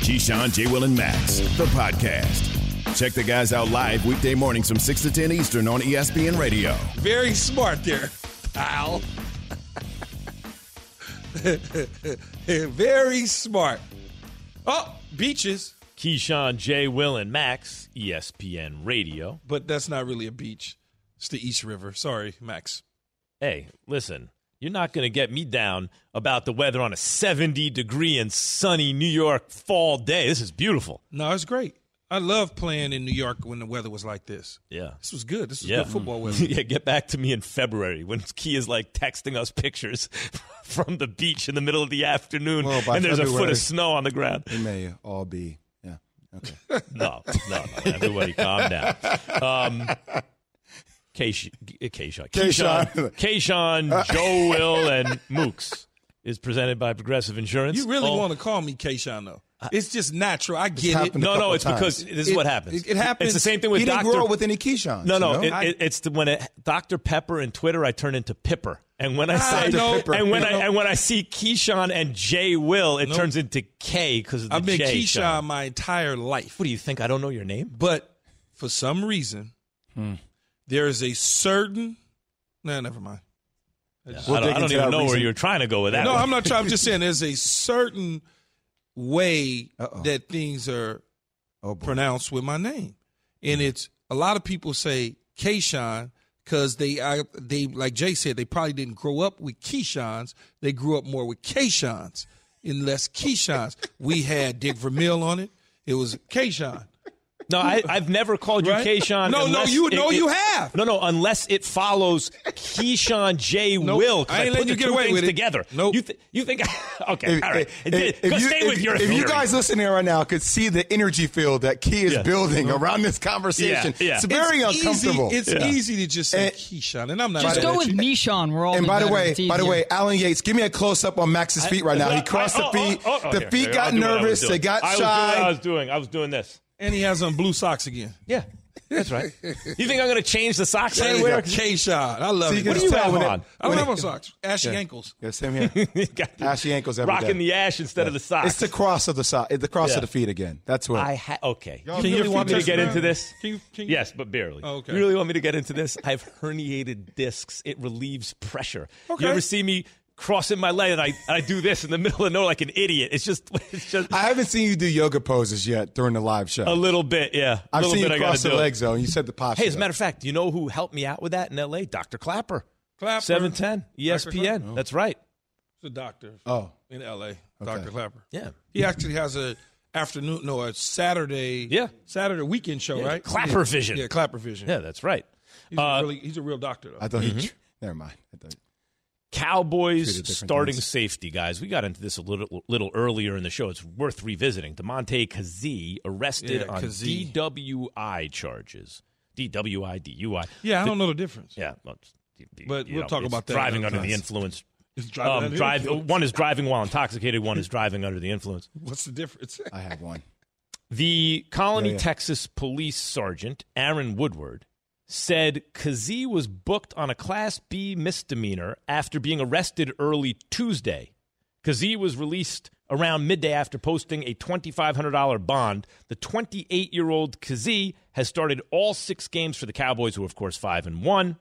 Keyshawn, J. Will, and Max, the podcast. Check the guys out live weekday mornings from 6 to 10 Eastern on ESPN Radio. Very smart there, pal. Very smart. Oh, beaches. Keyshawn, J. Will, and Max, ESPN Radio. But that's not really a beach. It's the East River. Sorry, Max. Hey, listen, you're not going to get me down about the weather on a 70-degree and sunny New York fall day. This is beautiful. No, it's great. I love playing in New York when the weather was like this. Yeah. This was good. This was good football weather. Yeah, get back to me in February when Key is like texting us pictures from the beach in the middle of the afternoon and there's a foot of snow on the ground. It may all be, okay. No, everybody calm down. Keyshawn, Joe, Will, and Mooks is presented by Progressive Insurance. You really want to call me Keyshawn, though. It's just natural. I get it. No, it's because this is what happens. It happens. It's the same thing with He Dr. didn't grow up with any Keyshawns. No. It's when Dr. Pepper and Twitter, I turn into Pipper. And when I say when I see Keyshawn and J. Will, it turns into K because of the J. I've been Keyshawn my entire life. What do you think? I don't know your name? But for some reason, there is a certain. No, never mind. I don't even know where you're trying to go with that. No, one. I'm not trying. I'm just saying there's a certain way that things are pronounced with my name, and it's a lot of people say Keyshawn because they like Jay said, they probably didn't grow up with Keyshawns. They grew up more with Keyshawns and less Keyshawns. We had Dick Vermeil on it. It was Keyshawn. No, I've never called you Keyshawn. You have. No, unless it follows Keyshawn J. Will. I ain't letting you get away with it. Together. Nope. You think? Okay, all right. If you guys listening right now could see the energy field that Key is building around this conversation, it's very uncomfortable. It's easy to just say Keyshawn, and I'm not. Just go with Mishon. We're all. And by the way, Alan Yates, give me a close up on Max's feet right now. He crossed the feet. The feet got nervous. They got shy. I was doing this. And he has on blue socks again. Yeah, that's right. You think I'm going to change the socks I anywhere? K-Shot. I love it. What do you have on? I don't have on socks. Ashy ankles. Yeah, same here. Ashy ankles every Rocking day. the ash instead of the socks. It's the cross of the sock. The cross of the feet again. That's what. Okay. Can you really want me to get into this? Can you? Yes, but barely. Oh, okay. You really want me to get into this? I have herniated discs. It relieves pressure. Okay. You ever see me crossing my leg and I do this in the middle of nowhere like an idiot? It's just. I haven't seen you do yoga poses yet during the live show. A little bit, yeah. I've seen you cross the legs though. And you said the posture. Hey, as a matter of fact, you know who helped me out with that in L.A.? Dr. Clapper. 710 ESPN. That's right. He's a doctor. In L.A. Dr. Clapper. Yeah. He actually has a Saturday. Yeah. Saturday weekend show, right? Clapper Vision. Yeah, Clapper Vision. Yeah, that's right. He's a real doctor, though. I thought never mind. Cowboys starting safety, guys. We got into this a little earlier in the show. It's worth revisiting. Damontae Kazee arrested on DWI charges. DUI. Yeah, I don't know the difference. Yeah. But we'll talk about that. Driving under the influence. One is driving while intoxicated. One is driving under the influence. What's the difference? I have one. The Colony, Texas police sergeant, Aaron Woodward, said Kazee was booked on a Class B misdemeanor after being arrested early Tuesday. Kazee was released around midday after posting a $2,500 bond. The 28-year-old Kazee has started all 6 games for the Cowboys, who are, of course, 5-1.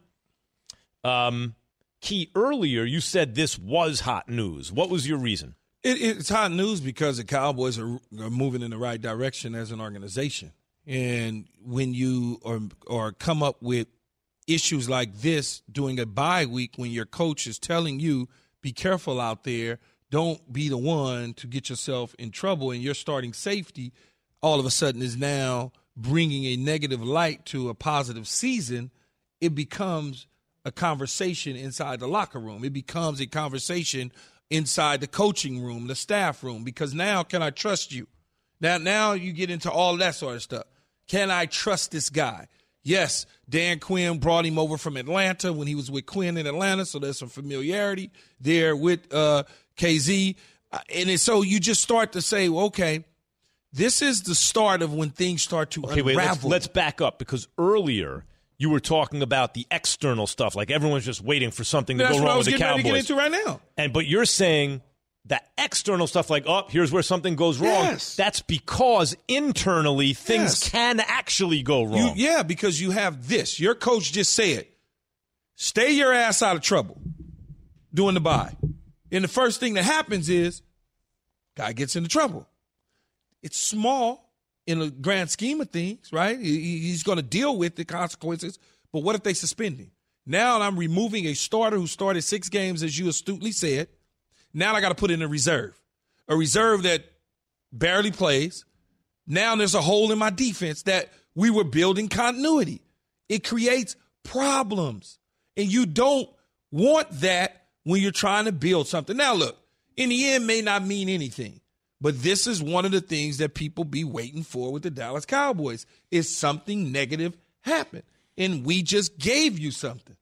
Key, earlier you said this was hot news. What was your reason? It's hot news because the Cowboys are moving in the right direction as an organization. And when you or come up with issues like this during a bye week when your coach is telling you, be careful out there, don't be the one to get yourself in trouble, and your starting safety all of a sudden is now bringing a negative light to a positive season, it becomes a conversation inside the locker room. It becomes a conversation inside the coaching room, the staff room, because now can I trust you? Now you get into all that sort of stuff. Can I trust this guy? Yes, Dan Quinn brought him over from Atlanta when he was with Quinn in Atlanta, so there's some familiarity there with KZ. And so you just start to say, well, okay, this is the start of when things start to unravel. Let's back up, because earlier you were talking about the external stuff, like everyone's just waiting for something to go wrong with the Cowboys. That's what I was getting ready to get into right now. But you're saying That external stuff like, here's where something goes wrong, that's because internally things can actually go wrong. Because you have this. Your coach just said, stay your ass out of trouble during the bye. And the first thing that happens is guy gets into trouble. It's small in the grand scheme of things, right? He's going to deal with the consequences. But what if they suspend him? Now I'm removing a starter who started 6 games, as you astutely said. Now I got to put in a reserve that barely plays. Now there's a hole in my defense that we were building continuity. It creates problems. And you don't want that when you're trying to build something. Now, look, in the end may not mean anything, but this is one of the things that people be waiting for with the Dallas Cowboys is something negative happen. And we just gave you something.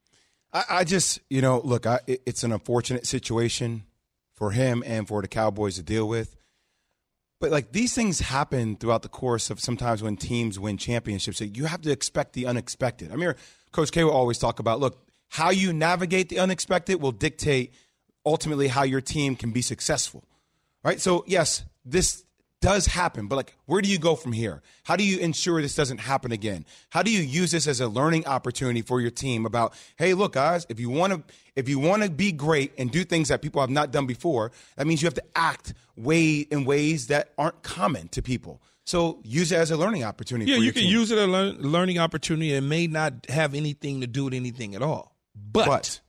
I just, look, it's an unfortunate situation for him and for the Cowboys to deal with. But, these things happen throughout the course of sometimes when teams win championships. So you have to expect the unexpected. I mean, Coach K will always talk about, look, how you navigate the unexpected will dictate ultimately how your team can be successful, right? So, yes, this does happen, but where do you go from here? How do you ensure this doesn't happen again? How do you use this as a learning opportunity for your team about, hey, look, guys, if you want to be great and do things that people have not done before, that means you have to act in ways that aren't common to people. So use it as a learning opportunity for your team. Yeah, you can use it as a learning opportunity. It may not have anything to do with anything at all. But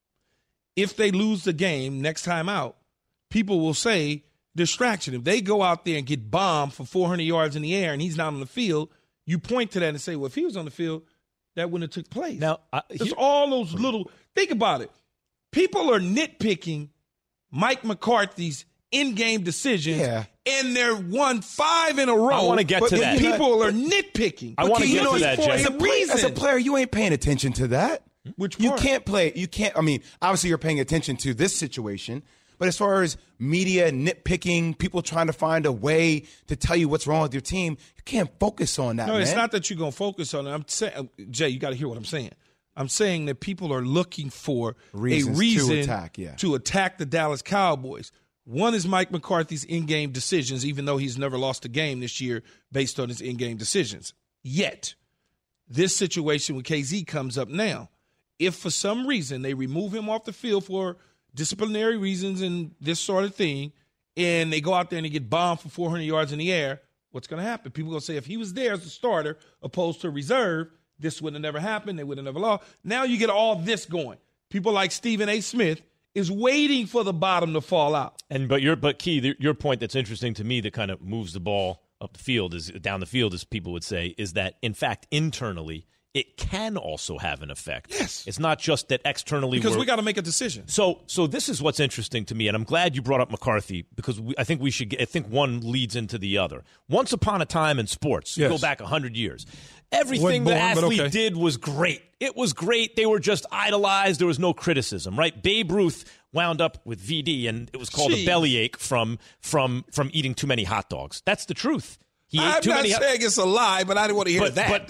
if they lose the game next time out, people will say, distraction. If they go out there and get bombed for 400 yards in the air and he's not on the field, you point to that and say, well, if he was on the field, that wouldn't have took place. Now, it's all those little – think about it. People are nitpicking Mike McCarthy's in-game decisions, and they're won 5 in a row. I want to get to that. People are nitpicking. I want to get to that, Jay. As a player, you ain't paying attention to that. Which part? You can't play. You can't – I mean, obviously you're paying attention to this situation – but as far as media nitpicking, people trying to find a way to tell you what's wrong with your team, you can't focus on that, No, man. It's not that you're going to focus on it. I'm saying, Jay, you got to hear what I'm saying. I'm saying that people are looking for Reasons a reason to attack the Dallas Cowboys. One is Mike McCarthy's in-game decisions, even though he's never lost a game this year based on his in-game decisions. Yet, this situation with KZ comes up now. If for some reason they remove him off the field for disciplinary reasons and this sort of thing, and they go out there and they get bombed for 400 yards in the air, what's going to happen? People are going to say, if he was there as a starter opposed to a reserve, this would have never happened. They would have never lost. Now you get all this going. People like Stephen A. Smith is waiting for the bottom to fall out. But Key, your point that's interesting to me that kind of moves the ball up the field, down the field, as people would say, is that, in fact, internally, it can also have an effect. Yes. It's not just that externally. Because we got to make a decision. So this is what's interesting to me, and I'm glad you brought up McCarthy because I think one leads into the other. Once upon a time in sports, go back 100 years, everything the athlete did was great. It was great. They were just idolized. There was no criticism, right? Babe Ruth wound up with VD, and it was called a bellyache from eating too many hot dogs. That's the truth. I'm not saying it's a lie, but I didn't want to hear that.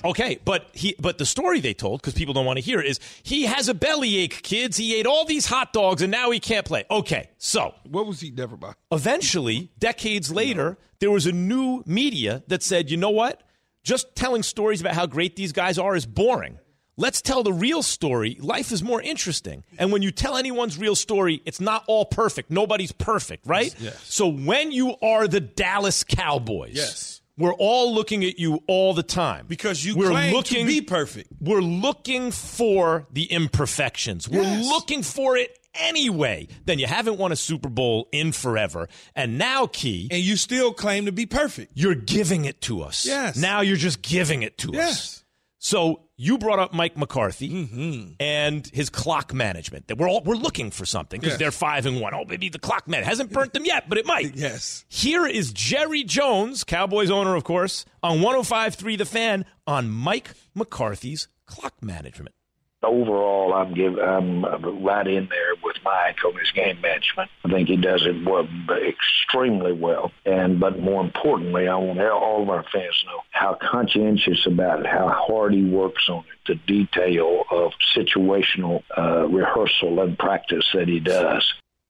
But the story they told, because people don't want to hear it, is he has a bellyache, kids. He ate all these hot dogs, and now he can't play. Okay, so. What was he never by? Eventually, decades later, there was a new media that said, you know what? Just telling stories about how great these guys are is boring. Let's tell the real story. Life is more interesting. And when you tell anyone's real story, it's not all perfect. Nobody's perfect, right? Yes. So when you are the Dallas Cowboys, we're all looking at you all the time. Because you claim to be perfect. We're looking for the imperfections. We're looking for it anyway. Then you haven't won a Super Bowl in forever. And now, Key. And you still claim to be perfect. You're giving it to us. Yes. Now you're just giving it to us. So you brought up Mike McCarthy and his clock management. That we're looking for something because they're 5-1. Oh, maybe the clock man hasn't burnt them yet, but it might. Yes. Here is Jerry Jones, Cowboys owner, of course, on 105.3 The Fan on Mike McCarthy's clock management. Overall, I'm right in there with Mike on his game management. I think he does it extremely well. But more importantly, I want all of our fans to know how conscientious about it, how hard he works on it, the detail of situational rehearsal and practice that he does.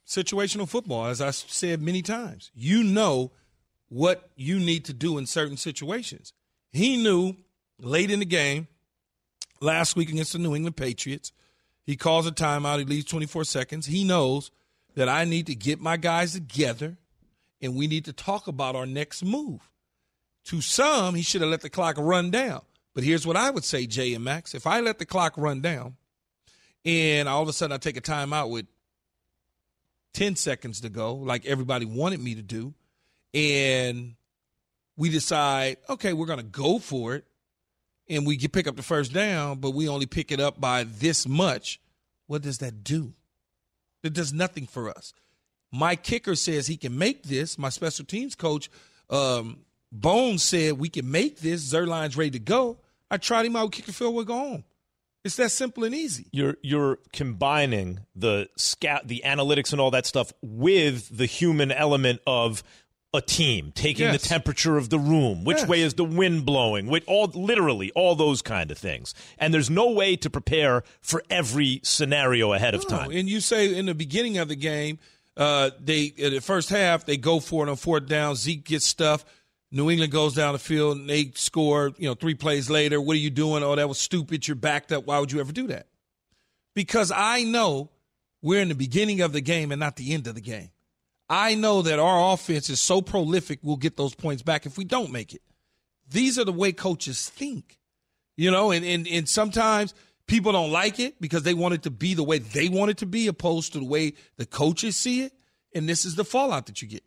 situational football, as I said many times. You know what you need to do in certain situations. He knew late in the game, last week against the New England Patriots, he calls a timeout, he leaves 24 seconds. He knows that I need to get my guys together and we need to talk about our next move. To some, he should have let the clock run down. But here's what I would say, Jay and Max. If I let the clock run down and all of a sudden I take a timeout with 10 seconds to go, like everybody wanted me to do, and we decide, okay, we're going to go for it, and we pick up the first down, but we only pick it up by this much, what does that do? It does nothing for us. My kicker says he can make this. My special teams coach, Bones, said we can make this. Zerline's ready to go. I tried him out, kick the field, we'll go home. It's that simple and easy. You're combining the analytics and all that stuff with the human element of a team, taking the temperature of the room, which way is the wind blowing, literally all those kind of things. And there's no way to prepare for every scenario ahead of time. And you say in the beginning of the game, in the first half, they go for it on fourth down. Zeke gets stuffed. New England goes down the field and they score, 3 plays later. What are you doing? Oh, that was stupid. You're backed up. Why would you ever do that? Because I know we're in the beginning of the game and not the end of the game. I know that our offense is so prolific, we'll get those points back if we don't make it. These are the way coaches think, and sometimes people don't like it because they want it to be the way they want it to be opposed to the way the coaches see it. And this is the fallout that you get.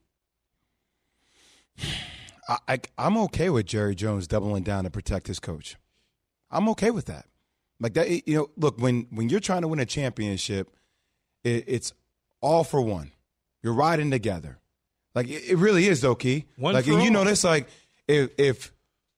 I'm okay with Jerry Jones doubling down to protect his coach. I'm okay with that. Like that, look, when you're trying to win a championship, it's all for one. You're riding together. Like it really is though, Key. Like, and you know this, like if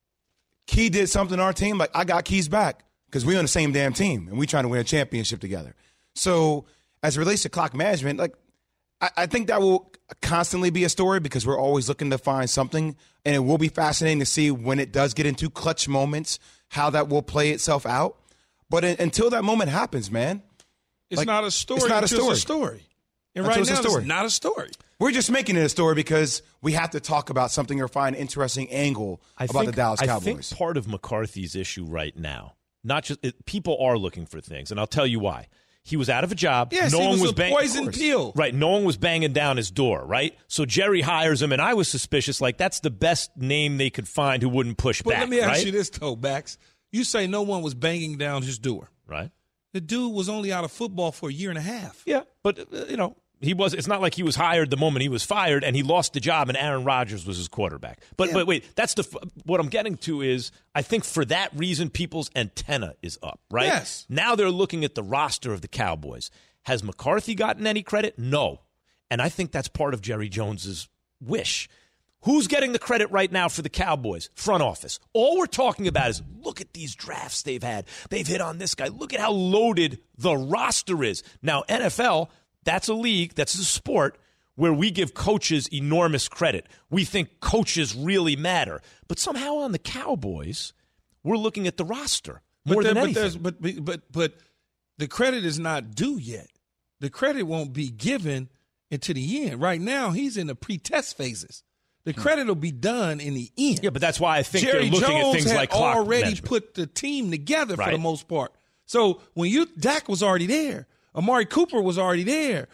Key did something to our team, like I got Key's back because we're on the same damn team and we trying to win a championship together. So as it relates to clock management, like I think that will constantly be a story because we're always looking to find something, and it will be fascinating to see when it does get into clutch moments, how that will play itself out. But until that moment happens, man. It's not a story. It's not a story. It's a story. And right now, it's not a story. We're just making it a story because we have to talk about something or find an interesting angle about the Dallas Cowboys. I think part of McCarthy's issue right now, people are looking for things, and I'll tell you why. He was out of a job. Yes, no he one was a poison pill. Right, no one was banging down his door, right? So Jerry hires him, and I was suspicious, like that's the best name they could find who wouldn't push back, But let me ask right? you this, though, Bax. You say no one was banging down his door. Right. The dude was only out of football for a year and a half. Yeah, but, it's not like he was hired the moment he was fired and he lost the job and Aaron Rodgers was his quarterback. But wait, what I'm getting to is I think for that reason people's antenna is up, right? Yes. Now they're looking at the roster of the Cowboys. Has McCarthy gotten any credit? No. And I think that's part of Jerry Jones's wish. Who's getting the credit right now for the Cowboys? Front office. All we're talking about is look at these drafts they've had. They've hit on this guy. Look at how loaded the roster is. Now, NFL, that's a league, that's a sport where we give coaches enormous credit. We think coaches really matter. But somehow on the Cowboys, we're looking at the roster more than anything. But the credit is not due yet. The credit won't be given until the end. Right now, he's in the pre-test phases. The credit will be done in the end. Yeah, but that's why I think Jerry they're looking Jones at things like clock already management. put the team together for the most part. So when Dak was already there. Amari Cooper was already there.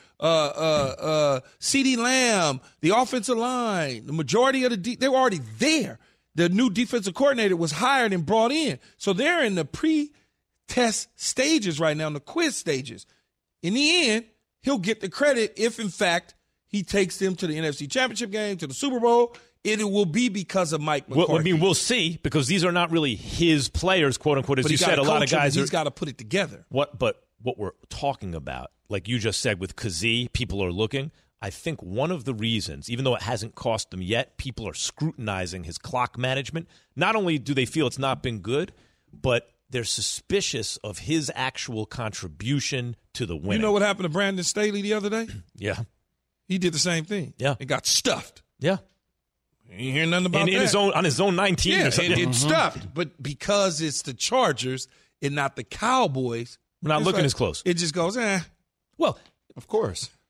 CeeDee Lamb, the offensive line, the majority of they were already there. The new defensive coordinator was hired and brought in. So they're in the pre-test stages right now, in the quiz stages. In the end, he'll get the credit if, in fact, he takes them to the NFC Championship game, to the Super Bowl. It will be because of Mike McCarthy. Well, I mean, we'll see because these are not really his players, quote unquote. As you said, a lot of guys he's got to put it together. But what we're talking about, like you just said with Kazee, people are looking. I think one of the reasons, even though it hasn't cost them yet, people are scrutinizing his clock management. Not only do they feel it's not been good, but they're suspicious of his actual contribution to the winning. You know what happened to Brandon Staley the other day? Yeah. He did the same thing. Yeah. It got stuffed. Yeah. You ain't hear nothing about that. On his own 19 yeah, or something. it's stuffed. But because it's the Chargers and not the Cowboys, we're not looking as close. It just goes, Well, of course.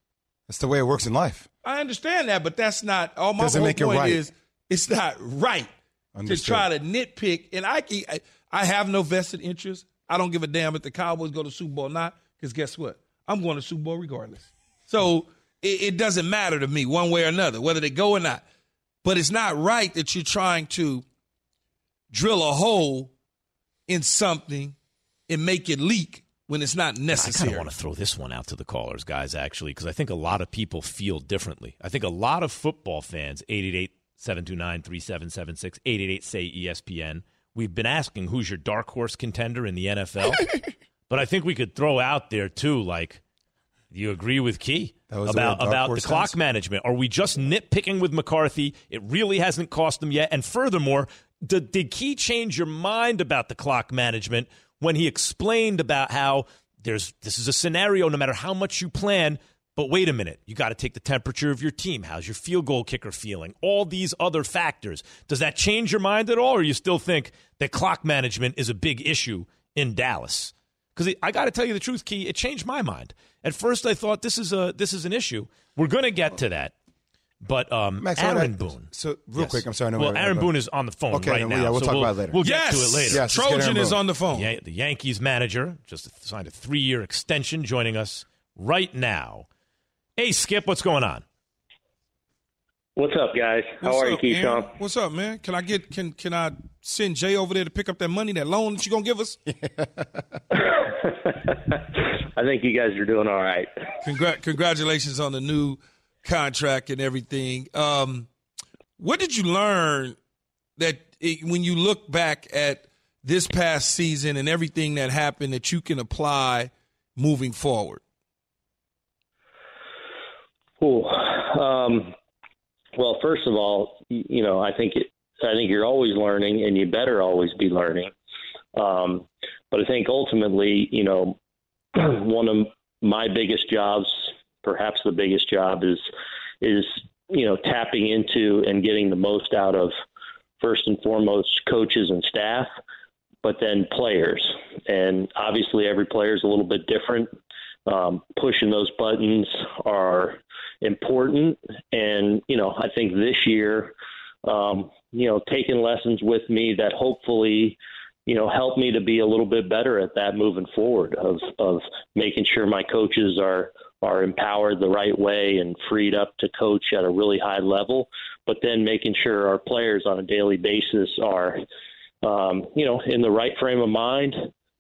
That's the way it works in life. I understand that, but that's not all. My Doesn't whole make it point right. is it's not right to try to nitpick. And I have no vested interest. I don't give a damn if the Cowboys go to Super Bowl or not, because guess what? I'm going to Super Bowl regardless. So it doesn't matter to me one way or another, whether they go or not. But it's not right that you're trying to drill a hole in something and make it leak when it's not necessary. I kind of want to throw this one out to the callers, guys, actually, because I think a lot of people feel differently. I think a lot of football fans, 888-729-3776, 888-SAY-ESPN, we've been asking who's your dark horse contender in the NFL. But I think we could throw out there, too, like, do you agree with Key about the clock management? Are we just nitpicking with McCarthy? It really hasn't cost them yet. And furthermore, did Key change your mind about the clock management when he explained about how this is a scenario no matter how much you plan, but wait a minute, you got to take the temperature of your team. How's your field goal kicker feeling? All these other factors. Does that change your mind at all, or you still think that clock management is a big issue in Dallas? Because I got to tell you the truth, Key, it changed my mind. At first I thought this is an issue. We're going to get to that. But Max, Aaron Boone. So real quick, I'm sorry. Well, Aaron Boone is on the phone right now. Yeah, we'll talk about it later. We'll get to it later. Yes, Trojan is on the phone. The Yankees manager just signed a 3-year extension, joining us right now. Hey, Skip, what's going on? What's up, guys? How are you, Keyshawn? What's up, man? Can I send Jay over there to pick up that money, that loan that you gonna give us? I think you guys are doing all right. Congratulations on the new contract and everything. What did you learn when you look back at this past season and everything that happened that you can apply moving forward? Well, first of all, I think you're always learning, and you better always be learning. But I think ultimately, one of my biggest jobs, perhaps the biggest job, is tapping into and getting the most out of, first and foremost, coaches and staff, but then players. And obviously every player is a little bit different. Pushing those buttons are important. And, I think this year, taking lessons with me that hopefully, help me to be a little bit better at that moving forward, of making sure my coaches are empowered the right way and freed up to coach at a really high level, but then making sure our players on a daily basis are, in the right frame of mind,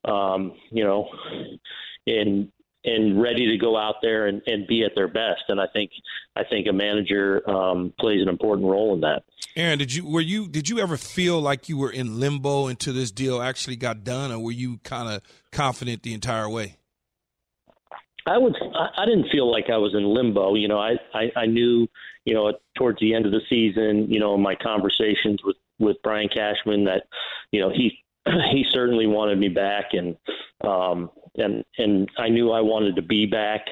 and ready to go out there and be at their best. And I think a manager plays an important role in that. Aaron, did you ever feel like you were in limbo until this deal actually got done, or were you kind of confident the entire way? I didn't feel like I was in limbo. I knew, towards the end of the season, my conversations with Brian Cashman that, he certainly wanted me back, and I knew I wanted to be back.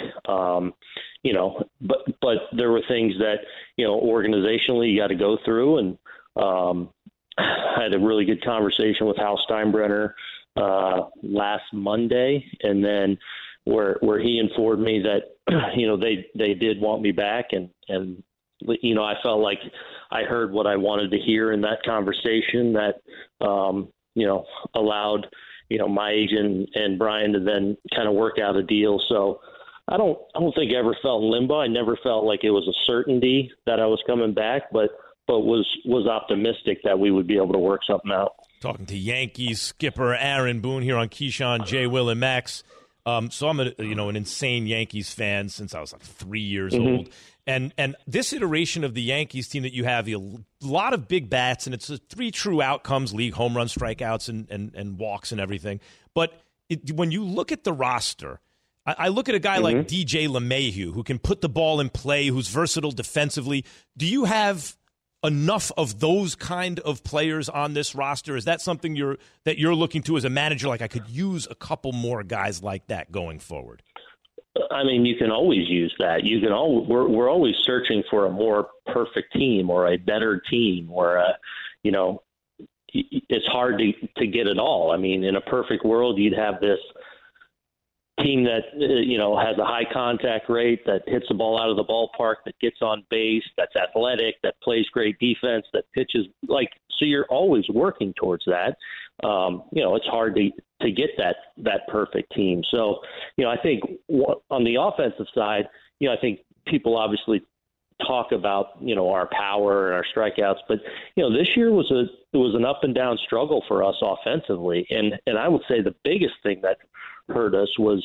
But there were things that, organizationally you got to go through, and I had a really good conversation with Hal Steinbrenner last Monday, and then where he informed me that, they did want me back, and I felt like I heard what I wanted to hear in that conversation that, allowed, my agent and Brian to then kind of work out a deal. So I don't think I ever felt in limbo. I never felt like it was a certainty that I was coming back, but was optimistic that we would be able to work something out. Talking to Yankees skipper Aaron Boone here on Keyshawn, Jay, Will, and Max. So I'm an insane Yankees fan since I was like 3 years old. And this iteration of the Yankees team that you have, a lot of big bats, and it's 3 true outcomes, league home run, strikeouts, and walks and everything. But when you look at the roster, I look at a guy like DJ LeMahieu, who can put the ball in play, who's versatile defensively. Do you have enough of those kind of players on this roster? Is that something that you're looking to as a manager? Like, I could use a couple more guys like that going forward. I mean, you can always use that. We're always searching for a more perfect team or a better team, or it's hard to get it all. I mean, in a perfect world, you'd have this team that, has a high contact rate, that hits the ball out of the ballpark, that gets on base, that's athletic, that plays great defense, that pitches so you're always working towards that. It's hard to get that perfect team. So, I think on the offensive side, I think people obviously talk about, our power and our strikeouts, but, this year was an up and down struggle for us offensively. And I would say the biggest thing that hurt us was,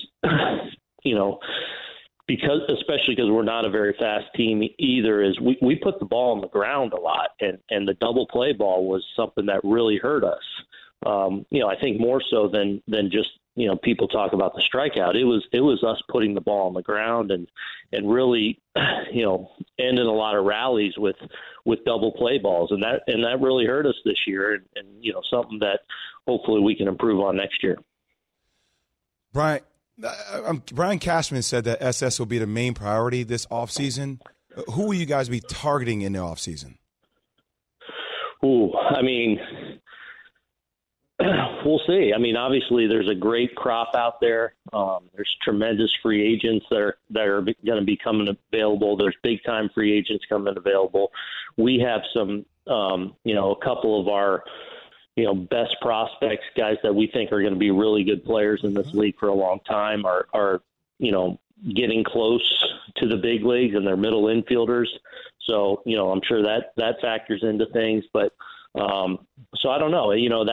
especially because we're not a very fast team either, is we put the ball on the ground a lot, and the double play ball was something that really hurt us. I think more so than just, people talk about the strikeout. It was us putting the ball on the ground and really, ending a lot of rallies with double play balls. And that really hurt us this year, and something that hopefully we can improve on next year. Brian Cashman said that SS will be the main priority this offseason. Who will you guys be targeting in the offseason? We'll see. Obviously, there's a great crop out there. There's tremendous free agents that are going to be coming available. There's big-time free agents coming available. We have some, a couple of our, best prospects, guys that we think are going to be really good players in this league for a long time, are getting close to the big leagues, and they're middle infielders. So, I'm sure that factors into things. But so I don't know.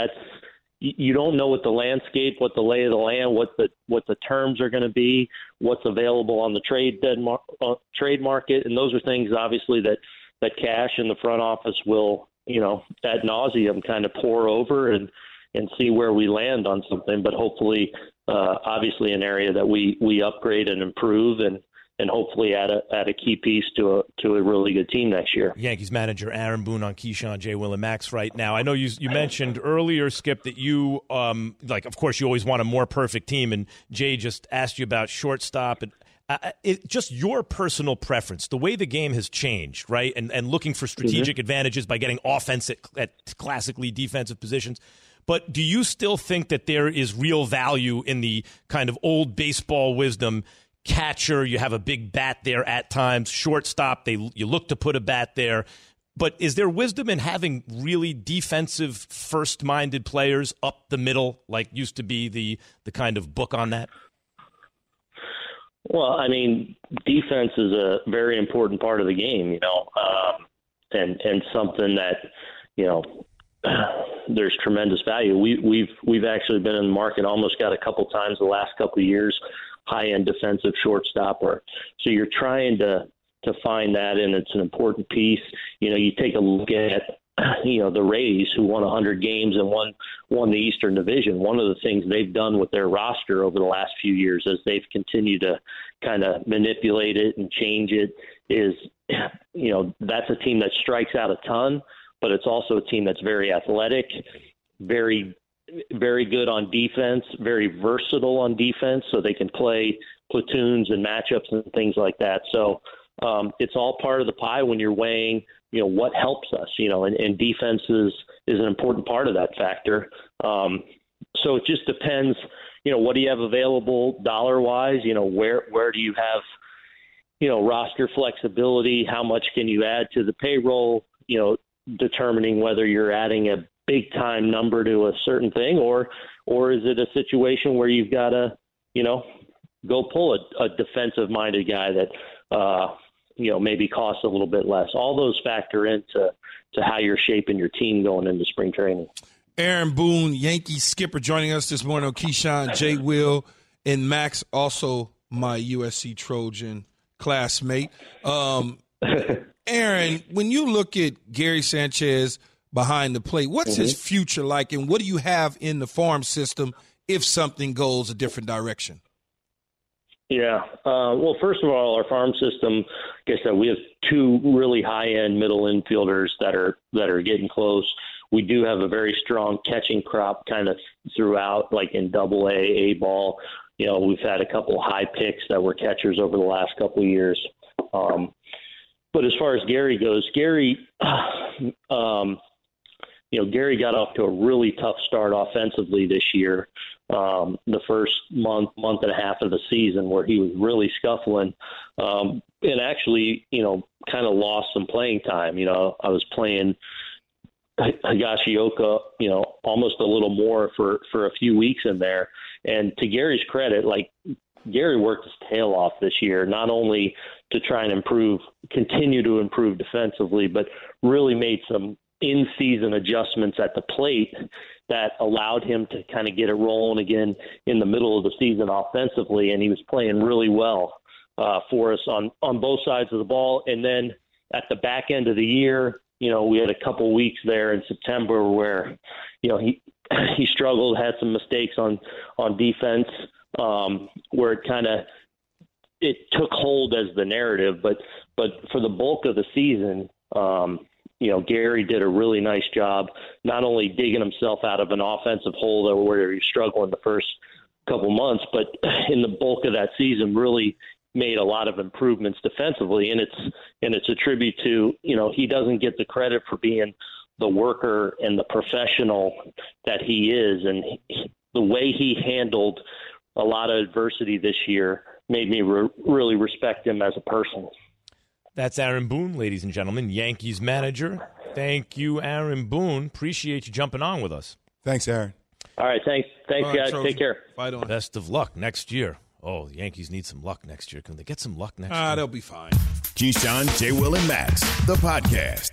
You don't know what the landscape, what the lay of the land, what the terms are going to be, what's available on the trade market, and those are things obviously that Cash in the front office will, ad nauseum kind of pour over and see where we land on something. But hopefully, obviously, an area that we upgrade and improve and hopefully add a key piece to a really good team next year. Yankees manager Aaron Boone on Keyshawn, J. Will, and Max right now. I know you mentioned earlier, Skip, that you, of course, you always want a more perfect team, and Jay just asked you about shortstop. And just your personal preference, the way the game has changed, right, and looking for strategic advantages by getting offense at classically defensive positions. But do you still think that there is real value in the kind of old baseball wisdom? Catcher, you have a big bat there at times. Shortstop, you look to put a bat there. But is there wisdom in having really defensive, first-minded players up the middle, like used to be the kind of book on that? Well, defense is a very important part of the game, and something that, there's tremendous value. We've actually been in the market, almost got a couple times the last couple of years, high-end defensive shortstop. So you're trying to find that, and it's an important piece. You take a look at, the Rays, who won 100 games and won the Eastern Division. One of the things they've done with their roster over the last few years, as they've continued to kind of manipulate it and change it, is, that's a team that strikes out a ton, but it's also a team that's very athletic, very very good on defense, very versatile on defense, so they can play platoons and matchups and things like that. So it's all part of the pie when you're weighing, what helps us, and defense is an important part of that factor. So it just depends, what do you have available dollar-wise? Where do you have, roster flexibility? How much can you add to the payroll? Determining whether you're adding a big time number to a certain thing, or is it a situation where you've got to, go pull a defensive minded guy that, maybe costs a little bit less. All those factor into how you're shaping your team going into spring training. Aaron Boone, Yankees skipper, joining us this morning on Keyshawn, J. Will, and Max, also my USC Trojan classmate. Aaron, when you look at Gary Sanchez behind the plate, what's his future like, and what do you have in the farm system if something goes a different direction? Yeah. Well, first of all, our farm system, like I said, we have two really high-end middle infielders that are getting close. We do have a very strong catching crop kind of throughout, like in Double-A, A-ball. We've had a couple high picks that were catchers over the last couple of years. But as far as Gary goes, Gary got off to a really tough start offensively this year. the first month and a half of the season, where he was really scuffling and actually, kind of lost some playing time. I was playing Higashioka, almost a little more for a few weeks in there. And to Gary's credit, Gary worked his tail off this year, not only to try and continue to improve defensively, but really made some in-season adjustments at the plate that allowed him to kind of get it rolling again in the middle of the season offensively. And he was playing really well for us on both sides of the ball. And then at the back end of the year, we had a couple weeks there in September where, he struggled, had some mistakes on defense, where it took hold as the narrative. But for the bulk of the season, Gary did a really nice job, not only digging himself out of an offensive hole where he struggled in the first couple months, but in the bulk of that season really made a lot of improvements defensively. And it's a tribute to, he doesn't get the credit for being the worker and the professional that he is. And the way he handled a lot of adversity this year made me really respect him as a person. That's Aaron Boone, ladies and gentlemen, Yankees manager. Thank you, Aaron Boone. Appreciate you jumping on with us. Thanks, Aaron. All right, thanks, guys. Take care. Fight on. Best of luck next year. Oh, the Yankees need some luck next year. Can they get some luck next year? They'll be fine. Keyshawn, J. Will, and Max, the podcast.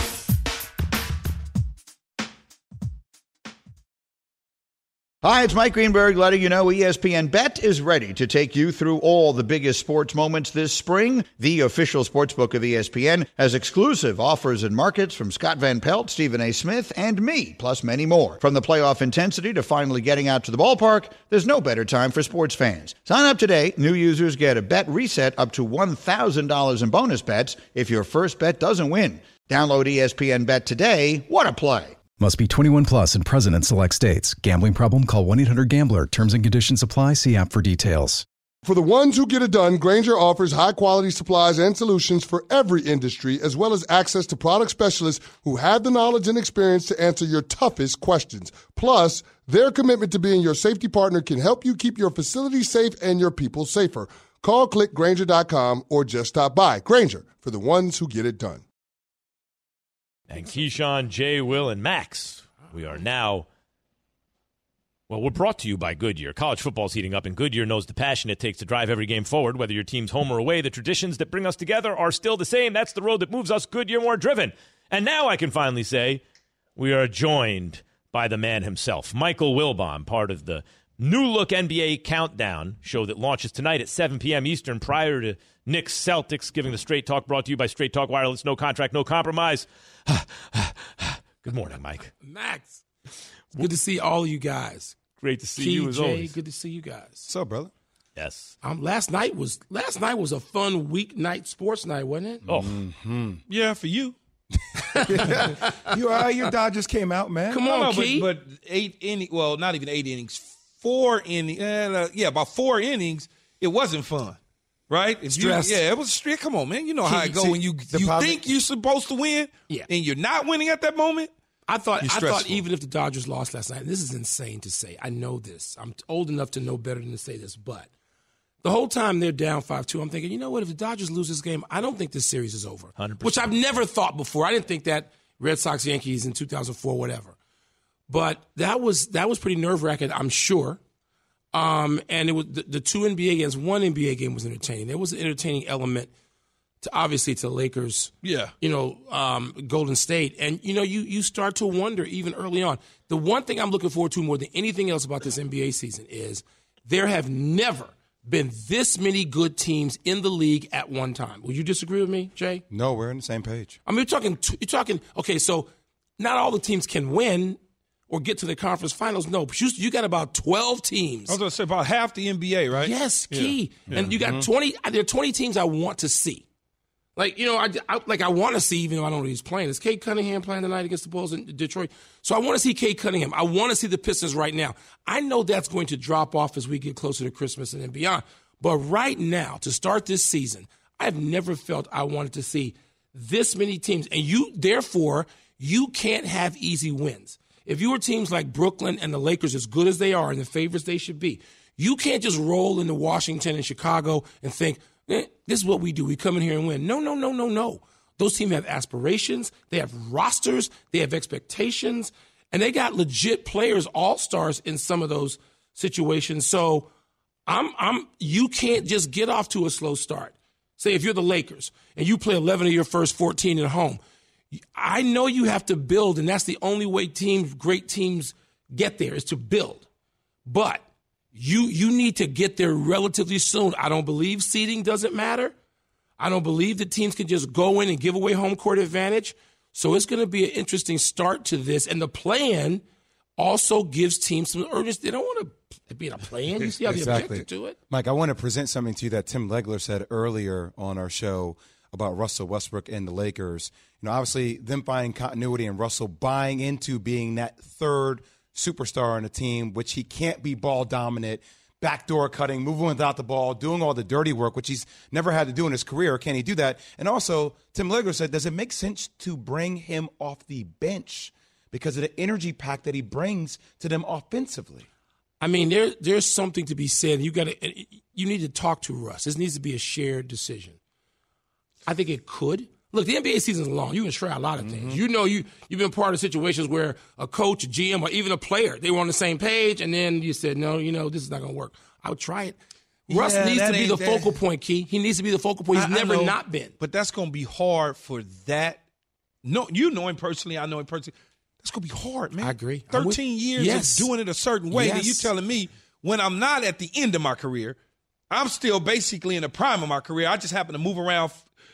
Hi, it's Mike Greenberg letting you know ESPN Bet is ready to take you through all the biggest sports moments this spring. The official sportsbook of ESPN has exclusive offers and markets from Scott Van Pelt, Stephen A. Smith, and me, plus many more. From the playoff intensity to finally getting out to the ballpark, there's no better time for sports fans. Sign up today. New users get a bet reset up to $1,000 in bonus bets if your first bet doesn't win. Download ESPN Bet today. What a play. Must be 21 plus and present in select states. Gambling problem? Call 1-800-GAMBLER. Terms and conditions apply. See app for details. For the ones who get it done, Grainger offers high-quality supplies and solutions for every industry, as well as access to product specialists who have the knowledge and experience to answer your toughest questions. Plus, their commitment to being your safety partner can help you keep your facility safe and your people safer. Call, click Grainger.com, or just stop by. Grainger, for the ones who get it done. And Keyshawn, Jay, Will, and Max. We are now, we're brought to you by Goodyear. College football's heating up, and Goodyear knows the passion it takes to drive every game forward. Whether your team's home or away, the traditions that bring us together are still the same. That's the road that moves us, Goodyear, more driven. And now I can finally say we are joined by the man himself, Michael Wilbon, part of the New Look NBA Countdown show that launches tonight at 7 p.m. Eastern prior to Knicks Celtics, giving the Straight Talk, brought to you by Straight Talk Wireless. No contract, no compromise. Good morning, Mike. Max, good to see all of you guys. Great to see you as always. Good to see you guys. What's up, brother? Yes. Last night was a fun weeknight sports night, wasn't it? Oh, Yeah, for you. Your Dodgers came out, man. Come on, Key. But 8 innings, well, not even 8 innings, 4 innings. About 4 innings, it wasn't fun. Right? Stress. It was stress. Come on, man. You know how it go when you think you're supposed to win, and you're not winning at that moment. I thought even if the Dodgers lost last night, and this is insane to say, I know this. I'm old enough to know better than to say this, but the whole time they're down 5-2, I'm thinking, you know what? If the Dodgers lose this game, I don't think this series is over. 100%. Which I've never thought before. I didn't think that Red Sox, Yankees in 2004, whatever. But that was pretty nerve-wracking, I'm sure. And it was the 2 NBA games. 1 NBA game was entertaining. There was an entertaining element to the Lakers. Yeah. Golden State, and you start to wonder even early on. The one thing I'm looking forward to more than anything else about this NBA season is there have never been this many good teams in the league at one time. Will you disagree with me, Jay? No, we're on the same page. I mean, you're talking. Okay, so not all the teams can win or get to the conference finals. No, but you got about 12 teams. I was going to say about half the NBA, right? Yes, Key. Yeah. And you got 20. There are 20 teams I want to see. I want to see, even though I don't know who's playing. Is Cade Cunningham playing tonight against the Bulls in Detroit? So I want to see Cade Cunningham. I want to see the Pistons right now. I know that's going to drop off as we get closer to Christmas and then beyond. But right now, to start this season, I've never felt I wanted to see this many teams. And therefore, you can't have easy wins. if you were teams like Brooklyn and the Lakers, as good as they are and the favorites they should be, you can't just roll into Washington and Chicago and think, this is what we do. We come in here and win. No. Those teams have aspirations. They have rosters. They have expectations. And they got legit players, all-stars in some of those situations. So you can't just get off to a slow start. Say if you're the Lakers and you play 11 of your first 14 at home, I know you have to build, and that's the only way great teams get there is to build. But you need to get there relatively soon. I don't believe seeding doesn't matter. I don't believe that teams can just go in and give away home court advantage. So it's going to be an interesting start to this. And the play-in also gives teams some urgency. They don't want to be in a play-in. You see how they objected to it? Mike, I want to present something to you that Tim Legler said earlier on our show about Russell Westbrook and the Lakers. Obviously, them finding continuity and Russell buying into being that third superstar on the team, which he can't be ball dominant, backdoor cutting, moving without the ball, doing all the dirty work, which he's never had to do in his career. Can he do that? And also, Tim Legler said, does it make sense to bring him off the bench because of the energy pack that he brings to them offensively? I mean, there's something to be said. You need to talk to Russ. This needs to be a shared decision. I think it could. Look, the NBA season is long. You can try a lot of things. You've been part of situations where a coach, a GM, or even a player, they were on the same page, and then you said, no, this is not going to work. I would try it. Russ needs to be the focal point, Key. He needs to be the focal point. He's never not been. But that's going to be hard for that. No, you know him personally. I know him personally. That's going to be hard, man. I agree. 13 years of doing it a certain way. And you're telling me when I'm not at the end of my career, I'm still basically in the prime of my career. I just happen to move around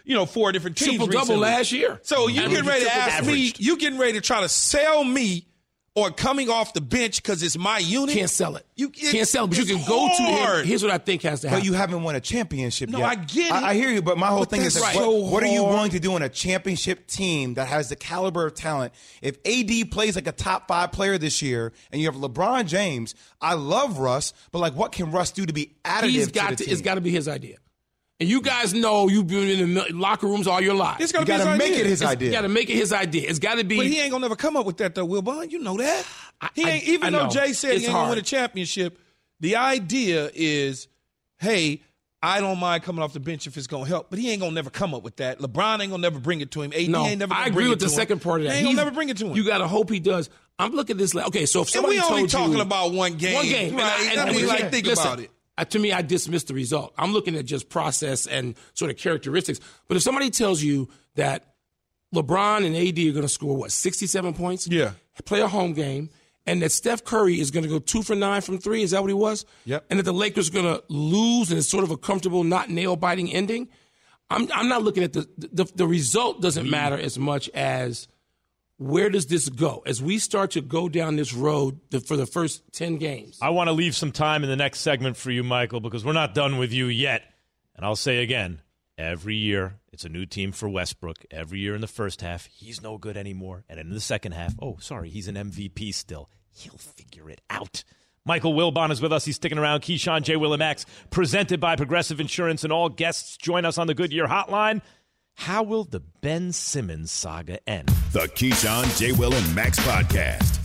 4 different teams. Triple-double last year. So you getting ready to ask me, you getting ready to try to sell me or coming off the bench because it's my unit? Can't sell it. You can't sell it, but you can go to him. Here's what I think has to happen. But you haven't won a championship yet. No, I get it. I hear you, but my whole thing is what are you willing to do on a championship team that has the caliber of talent? If AD plays like a top 5 player this year and you have LeBron James, I love Russ, but what can Russ do to be additive to the team? It's got to be his idea. And you guys know you've been in the locker rooms all your lives. You got to make it his idea. You got to make it his idea. It's got to be. But he ain't going to never come up with that, though, Wilbon. You know that. Even though Jay said he ain't going to win a championship, the idea is, hey, I don't mind coming off the bench if it's going to help. But he ain't going to never come up with that. LeBron ain't going to never bring it to him. AD ain't never going to bring it to him. I agree with the second part of that. He ain't going to never bring it to him. You got to hope he does. I'm looking at this. Okay, so if somebody told you. And we only talking about one game. One game. Right? Think about it. To me, I dismiss the result. I'm looking at just process and sort of characteristics. But if somebody tells you that LeBron and AD are going to score, 67 points? Yeah. Play a home game, and that Steph Curry is going to go 2 for 9 from 3, is that what he was? Yep. And that the Lakers are going to lose, and it's sort of a comfortable, not nail-biting ending. I'm not looking at the result doesn't matter as much as where does this go? As we start to go down this road for the first 10 games. I want to leave some time in the next segment for you, Michael, because we're not done with you yet. And I'll say again, every year it's a new team for Westbrook. Every year in the first half, he's no good anymore. And in the second half, he's an MVP still. He'll figure it out. Michael Wilbon is with us. He's sticking around. Keyshawn, J. Will, and Max, presented by Progressive Insurance. And all guests join us on the Goodyear Hotline. How will the Ben Simmons saga end? The Keyshawn, J. Will, and Max podcast.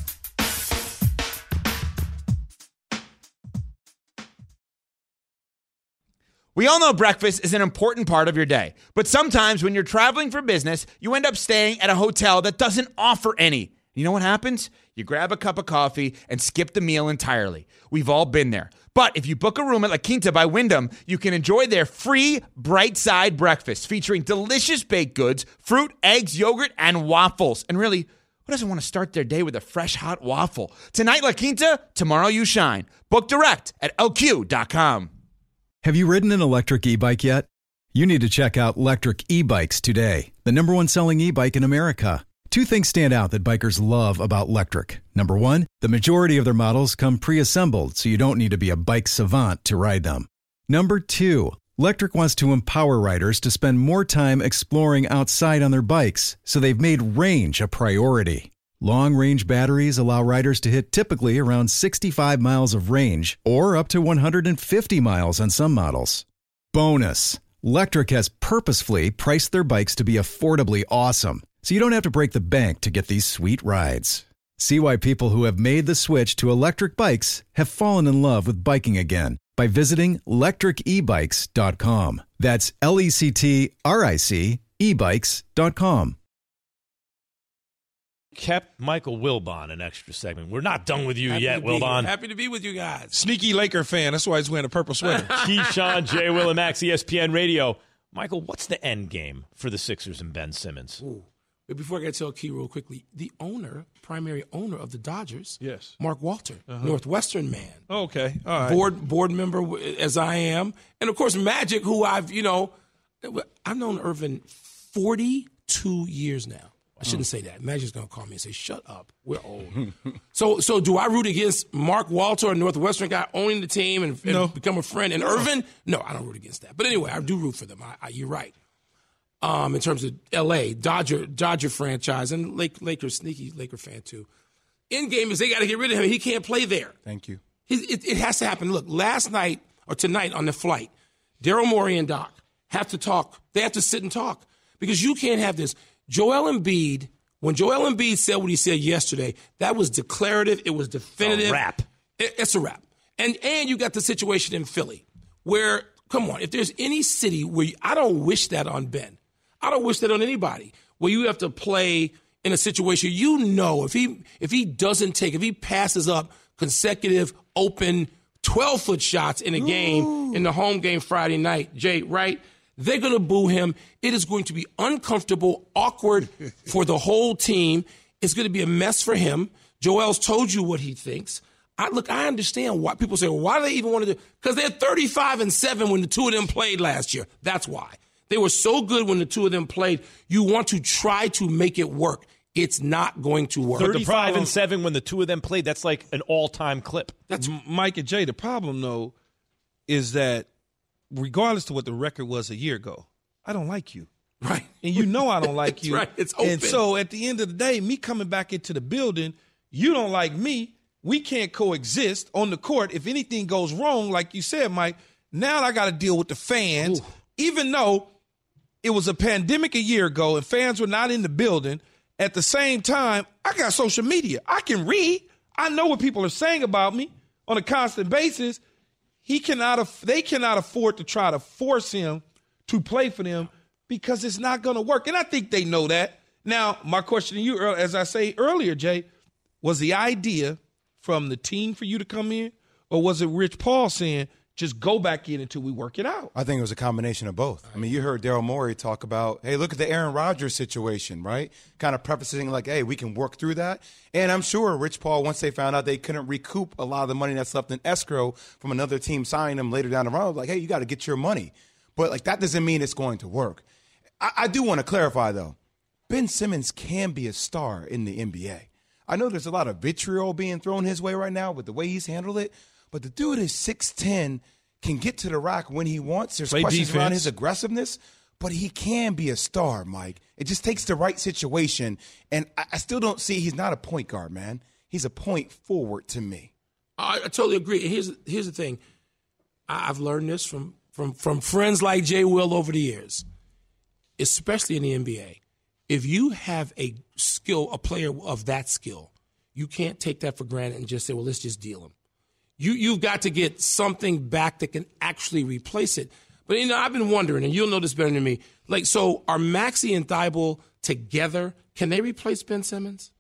We all know breakfast is an important part of your day, but sometimes when you're traveling for business, you end up staying at a hotel that doesn't offer any. You know what happens? You grab a cup of coffee and skip the meal entirely. We've all been there. But if you book a room at La Quinta by Wyndham, you can enjoy their free Bright Side breakfast featuring delicious baked goods, fruit, eggs, yogurt, and waffles. And really, who doesn't want to start their day with a fresh, hot waffle? Tonight, La Quinta, tomorrow you shine. Book direct at LQ.com. Have you ridden an electric e-bike yet? You need to check out Lectric E-Bikes today, the #1 selling e-bike in America. 2 things stand out that bikers love about Lectric. Number 1, the majority of their models come pre-assembled, so you don't need to be a bike savant to ride them. Number 2, Lectric wants to empower riders to spend more time exploring outside on their bikes, so they've made range a priority. Long-range batteries allow riders to hit typically around 65 miles of range, or up to 150 miles on some models. Bonus, Lectric has purposefully priced their bikes to be affordably awesome, so you don't have to break the bank to get these sweet rides. See why people who have made the switch to electric bikes have fallen in love with biking again by visiting lectricebikes.com. That's LECTRIC ebikes.com. Kept Michael Wilbon an extra segment. We're not done with you yet, Wilbon. Happy to be with you guys. Sneaky Laker fan. That's why he's wearing a purple sweater. Keyshawn, J. Will, and Max, ESPN Radio. Michael, what's the end game for the Sixers and Ben Simmons? Ooh. But before I get to tell Key real quickly, the primary owner of the Dodgers, yes, Mark Walter, Northwestern man. Okay, all right. Board member as I am, and of course Magic, who I've known Irvin 42 years now. I shouldn't say that. Magic's gonna call me and say, "Shut up, we're old." So do I root against Mark Walter, a Northwestern guy owning the team and become a friend? And Irvin, no, I don't root against that. But anyway, I do root for them. You're right. In terms of L.A., Dodger franchise, and Lakers, sneaky Laker fan too. End game is they got to get rid of him. He can't play there. Thank you. It has to happen. Look, last night or tonight on the flight, Daryl Morey and Doc have to talk. They have to sit and talk because you can't have this. Joel Embiid, when Joel Embiid said what he said yesterday, that was declarative. It was definitive. A wrap. It's a wrap. And you got the situation in Philly where, come on, if there's any city where I don't wish that on Ben. I don't wish that on anybody. Where you have to play in a situation, if he passes up consecutive open 12-foot shots in a game in the home game Friday night, Jay, right? They're going to boo him. It is going to be uncomfortable, awkward for the whole team. It's going to be a mess for him. Joel's told you what he thinks. I understand why people say, well, why do they even want to do it? Because they're 35-7 when the two of them played last year. That's why. They were so good when the two of them played. You want to try to make it work. It's not going to work. 35-7 when the two of them played. That's like an all-time clip. That's Mike and Jay. The problem, though, is that regardless to what the record was a year ago, I don't like you. Right. And you know I don't like you. Right. It's open. And so at the end of the day, me coming back into the building, you don't like me. We can't coexist on the court. If anything goes wrong, like you said, Mike, now I got to deal with the fans, even though it was a pandemic a year ago and fans were not in the building. At the same time, I got social media. I can read. I know what people are saying about me on a constant basis. They cannot afford to try to force him to play for them because it's not going to work. And I think they know that. Now, my question to you, as I say earlier, Jay, was the idea from the team for you to come in, or was it Rich Paul saying, just go back in until we work it out? I think it was a combination of both. I mean, you heard Daryl Morey talk about, hey, look at the Aaron Rodgers situation, right? Kind of prefacing like, hey, we can work through that. And I'm sure Rich Paul, once they found out they couldn't recoup a lot of the money that's left in escrow from another team signing them later down the road, like, hey, you got to get your money. But, like, that doesn't mean it's going to work. I do want to clarify, though. Ben Simmons can be a star in the NBA. I know there's a lot of vitriol being thrown his way right now with the way he's handled it. But the dude is 6'10", can get to the rack when he wants. There's questions around his aggressiveness, but he can be a star, Mike. It just takes the right situation. And I still don't see he's not a point guard, man. He's a point forward to me. I totally agree. Here's the thing. I've learned this from friends like Jay Will over the years, especially in the NBA. If you have a player of that skill, you can't take that for granted and just say, well, let's just deal him. You've got to get something back that can actually replace it. But, I've been wondering, and you'll know this better than me, so are Maxey and Thibault together? Can they replace Ben Simmons?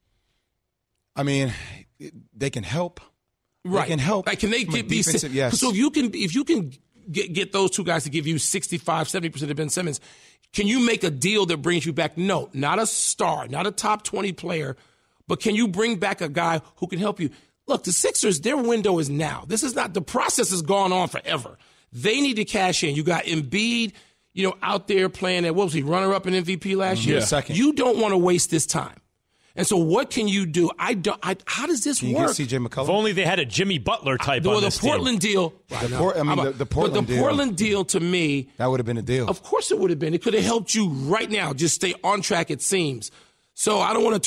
I mean, they can help. Right. They can help. Can they get these? Yes. So if you can get those two guys to give you 65, 70% of Ben Simmons, can you make a deal that brings you back? No, not a star, not a top 20 player, but can you bring back a guy who can help you? Look, the Sixers, their window is now. This is not, the process has gone on forever. They need to cash in. You got Embiid, out there playing at, what was he, runner-up in MVP last year? Second. You don't want to waste this time. And so what can you do? How does this can you work? Get CJ McCollum? If only they had a Jimmy Butler type on this team. Portland deal. The Portland deal to me. That would have been a deal. Of course it would have been. It could have helped you right now. Just stay on track, it seems. So I don't want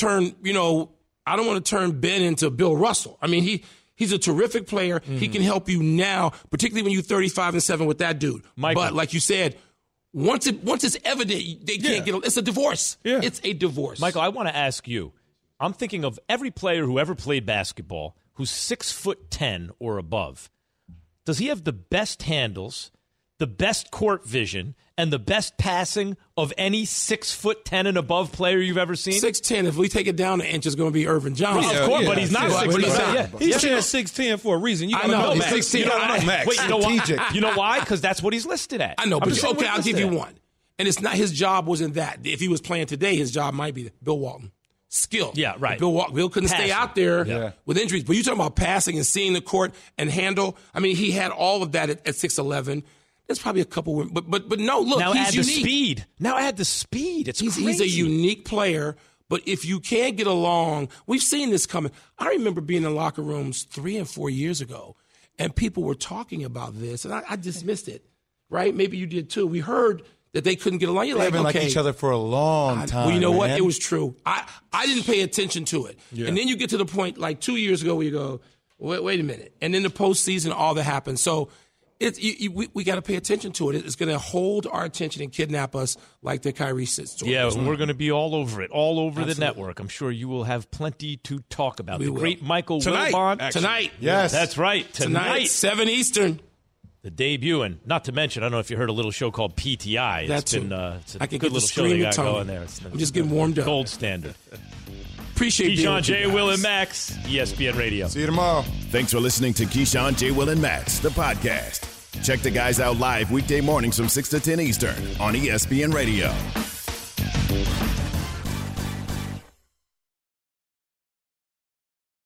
to turn, Ben into Bill Russell. I mean, he's a terrific player. Mm-hmm. He can help you now, particularly when you're 35-7 with that dude. Michael. But like you said, once it's evident, they can't get. It's a divorce. Yeah. It's a divorce. Michael, I want to ask you, I'm thinking of every player who ever played basketball who's 6'10" or above. Does he have the best handles, the best court vision, and the best passing of any 6'10" and above player you've ever seen? 6'10". If we take it down an inch, it's going to be Irvin Johnson. Of course, but he's not 6'10". He's saying 6'10" for a reason. You I know. Max. 6'10". You gotta know Max. Wait, you know why? Because that's what he's listed at. I know, but okay, I'll give you one. And it's not his job wasn't that. If he was playing today, his job might be Bill Walton. Skilled. Yeah, right. Bill couldn't stay out there with injuries. But you're talking about passing and seeing the court and handle. I mean, he had all of that at 6'11". There's probably a couple, but no. Look, now he's add unique. the speed. Now add the speed. He's a unique player. But if you can't get along, we've seen this coming. I remember being in locker rooms 3 and 4 years ago, and people were talking about this, and I dismissed it. Right? Maybe you did too. We heard that they couldn't get along. You're They've been okay. like each other for a long time. Well, you know what? man. It was true. I didn't pay attention to it. Yeah. And then you get to the point like 2 years ago where you go, wait a minute. And then the postseason, all that happens. So we got to pay attention to it. It's going to hold our attention and kidnap us like the Kyrie story. Yeah, we're going to be all over it, all over Absolutely. The network. I'm sure you will have plenty to talk about. We the will. great Michael Tonight, Wilbon. Tonight. Yes. That's right. Tonight. 7 Eastern. The debut, and not to mention, I don't know if you heard a little show called PTI. It's been it's a good little show they got going there. I'm just getting warmed up. Gold standard. Appreciate Keyshawn, J. Will, and Max, ESPN Radio. See you tomorrow. Thanks for listening to Keyshawn, J. Will, and Max, the podcast. Check the guys out live weekday mornings from 6 to 10 Eastern on ESPN Radio.